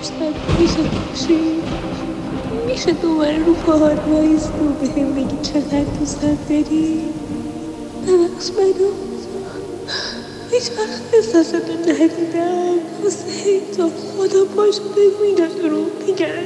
میشه باشی، میشه دوباره رو پاهات وایستی و بهم بگی چقدر دوستت داری. ببخش منو، هیچ وقت احساستو ندیدم. حسین تو خدا پاشو بگو اینا دروغ میگن،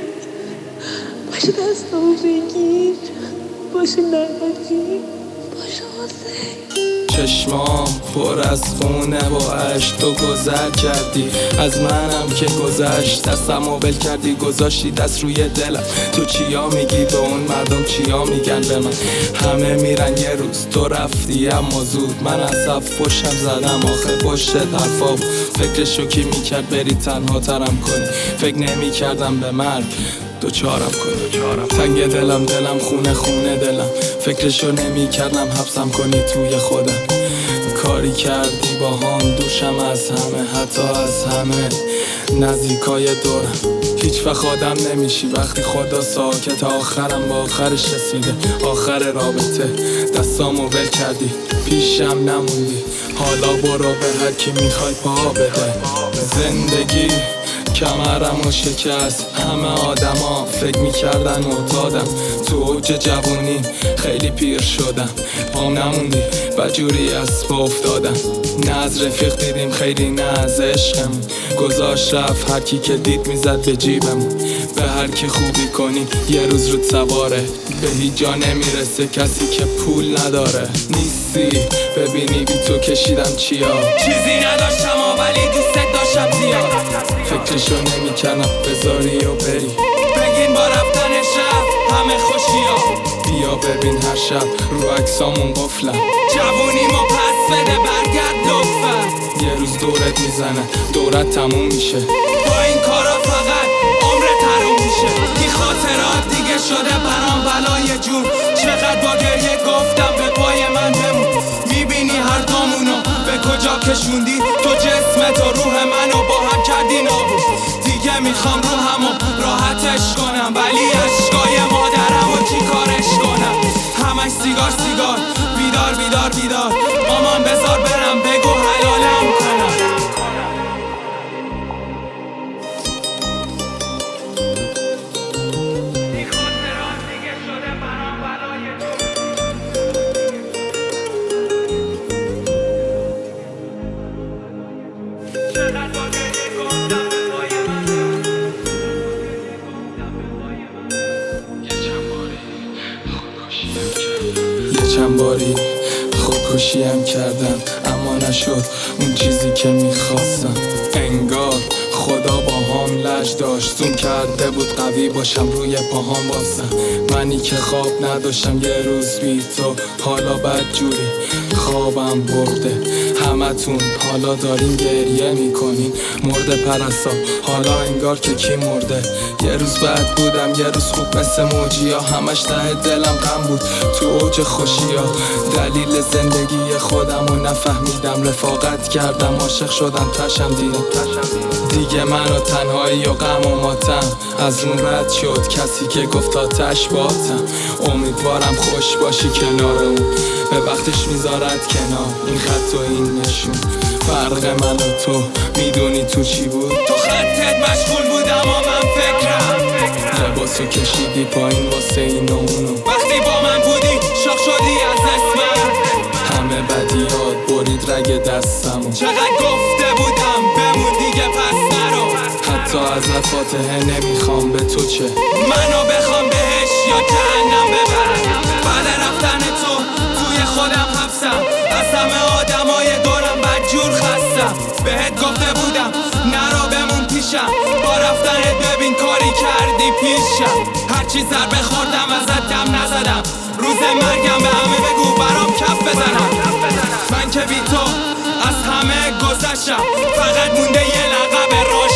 پاشو دستامو بگیر، پاشو نبودی، پاشو حسین. چشمام پر از خونه و عشق تو گذر کردی از منم که گذشت، دستمو ول کردی گذاشتی دست روی دلم. تو چیا میگی به اون مردم، چیا میگن به من؟ همه میرن یه روز تو رفتی اما زود. من از صف پشتم زدم آخه پشت حرفا، فکرشو کی میکرد بری تنها ترم کنی؟ فکر نمیکردم به مرگ دوچارم کنی. تنگ دلم خونه دلم، فکرشو نمی کردم حبسم کنی توی خودم. کاری کردی با هم دوشم از همه، حتی از همه نزدیکای دورم. هیچ وقت آدم نمیشی وقتی خدا ساکت، آخرم با آخرش رسیده، آخر رابطه. دستامو ول کردی پیشم نموندی، حالا برو به هر کی میخوای پا بده. زندگی کمرمو شکست، همه آدما فکر میکردن معتادم. تو اوج جوونی خیلی پیر شدم، پام نموندی و جوری از پا افتادم. نه از رفیق دیدیم خیلی، نه از عشقمون. گذاشت رفت هر کی که دید میزد به جیبمون. به هر کی خوبی کنی یه روز رود سواره، به هیچ جا نمیرسه کسی که پول نداره. نیستی ببینی بی تو کشیدم چیا، چیزی نداشتم ولی دوست داشتم زیاد. فکرشو نمی‌کردم بذاری و بری، بگین با رفتنش رفت همه خوشیا. بیا ببین هر شب رو عکسامون قفلم، جوونیمو پس بده برگرد لطفا. یه روز دورت میزنه دورت تموم میشه، با این کارا فقط عمرت حروم میشه. این خاطرات دیگه شده برام بلای جون، چقدر با گریه گفتم به پای من بمون. میبینی هر دومونو به کجا کشوندی، تو جسمت و روح منو با هم کردی نابود. دیگه میخوام روحمو راحتش کنم، ولی عشقای مادرمو چی کارش کنم؟ همش سیگار سیگار، بیدار بیدار بیدار. مامان بذار برم بگو حلالم کنم. چند باری خودکشیم کردم اما نشد اون چیزی که میخواستم. انگار خدا با هم لج داشت، زوم کرده بود قوی باشم روی پاهام واسم. منی که خواب نداشتم یه روز بی تو، حالا بد جوری خوابم برده. همتون حالا دارین گریه میکنین، مرده پرستا حالا انگار که کی مرده. یه روز بد بودم یه روز خوب مثل موجیا، همش ته دلم غم بود تو اوج خوشیا. دلیل زندگی خودم رو نفهمیدم، رفاقت کردم عاشق شدم تشم دیدم. دیگه منو تنهایی و غم و ماتم از اون رد شد، کسی که گفت آتش باتم. امیدوارم خوش باشی کنار اون، به وقتش میذارد کنار این خط و این نشون. فرق من و تو میدونی تو چی بود؟ تو خطت مشغول بودم و من فکرم، لباسو کشیدی پایین واسه این و اونو. وقتی با من بودی شاخ شدی از اسمم، همه بدیات برید رگ دستمو. چقدر گفته بودم بمون دیگه پس نرو، حتی ازت فاتحه نمیخوام به تو چه؟ منو بخوام بهش یا جهنم ببرم. بعد رفتن تو توی خودم حبسم، از همه آدمای دورم بدجور خستم. بهت گفته بودم نرو بمون پیشم، با رفتنت ببین کاری کردی پیشم. هرچی ضربه خوردم ازت دم نزدم، روز مرگم به همه بگو برام کف بزنم. من که بی تو از همه گذشتم، فقط مونده یه لقب روش